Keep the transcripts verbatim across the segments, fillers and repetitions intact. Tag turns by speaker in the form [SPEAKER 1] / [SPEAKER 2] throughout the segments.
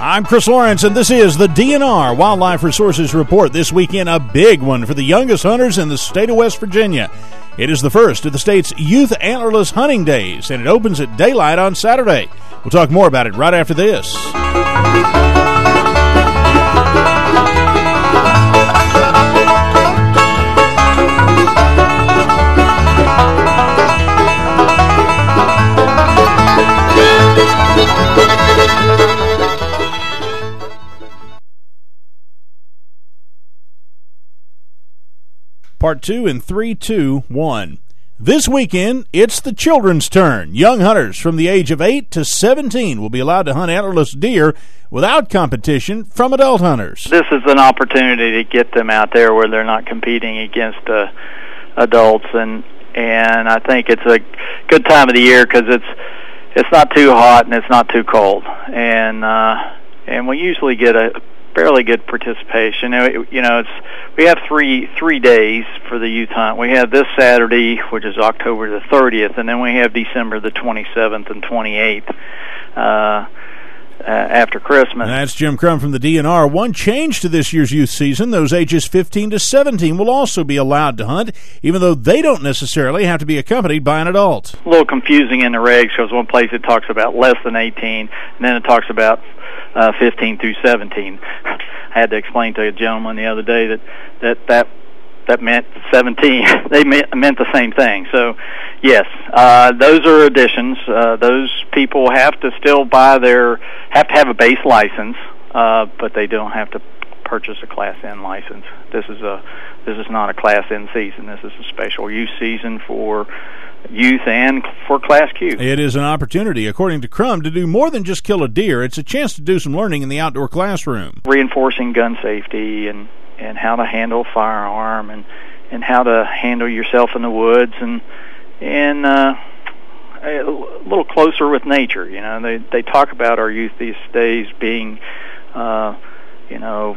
[SPEAKER 1] I'm Chris Lawrence, and this is the D N R Wildlife Resources Report. This weekend, a big one for the youngest hunters in the state of West Virginia. It is the first of the state's Youth Antlerless Hunting Days, and it opens at daylight on Saturday. We'll talk more about it right after this. Part two in three, two, one. This weekend, it's the children's turn. Young hunters from the age of eight to seventeen will be allowed to hunt antlerless deer without competition from adult hunters.
[SPEAKER 2] This is an opportunity to get them out there where they're not competing against uh, adults, and and I think it's a good time of the year because it's it's not too hot and it's not too cold, and uh, and we usually get a fairly good participation. You know, it's we have three three days for the youth hunt. We have this Saturday, which is October the thirtieth, and then we have December the twenty-seventh and twenty-eighth uh, uh, after Christmas.
[SPEAKER 1] And that's Jim Crum from the D N R. One change to this year's youth season: those ages fifteen to seventeen will also be allowed to hunt, even though they don't necessarily have to be accompanied by an adult.
[SPEAKER 2] A little confusing in the regs because one place it talks about less than eighteen, and then it talks about Uh, fifteen through seventeen. I had to explain to a gentleman the other day that that that, that meant seventeen. They meant, meant the same thing. So, yes, uh, those are additions. Uh, those people have to still buy their have to have a base license, uh, but they don't have to purchase a Class N license. This is a this is not a Class N season. This is a special use season for youth and for Class Q.
[SPEAKER 1] It is an opportunity, according to Crum, to do more than just kill a deer. It's a chance to do some learning in the outdoor classroom.
[SPEAKER 2] Reinforcing gun safety and, and how to handle a firearm and, and how to handle yourself in the woods and and uh, a little closer with nature. You know, they they talk about our youth these days being, uh, you know,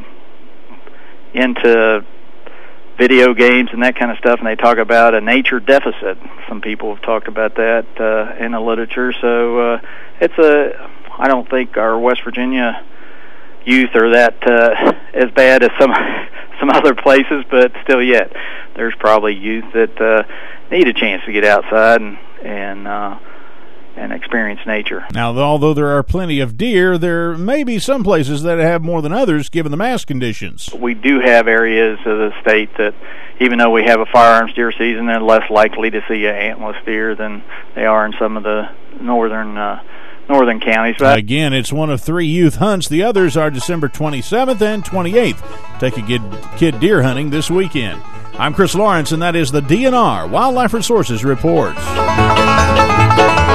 [SPEAKER 2] into video games and that kind of stuff, and they talk about a nature deficit. Some people have talked about that uh, in the literature. So uh, it's a. I don't think our West Virginia youth are that uh, as bad as some some other places, but still, yet there's probably youth that uh, need a chance to get outside and and. Uh, and experience nature.
[SPEAKER 1] Now, although there are plenty of deer, there may be some places that have more than others given the mass conditions.
[SPEAKER 2] We do have areas of the state that, even though we have a firearms deer season, they're less likely to see an antlerless deer than they are in some of the northern uh, northern counties. But
[SPEAKER 1] again, it's one of three youth hunts. The others are December twenty-seventh and twenty-eighth. Take a kid, kid deer hunting this weekend. I'm Chris Lawrence, and that is the D N R Wildlife Resources Report.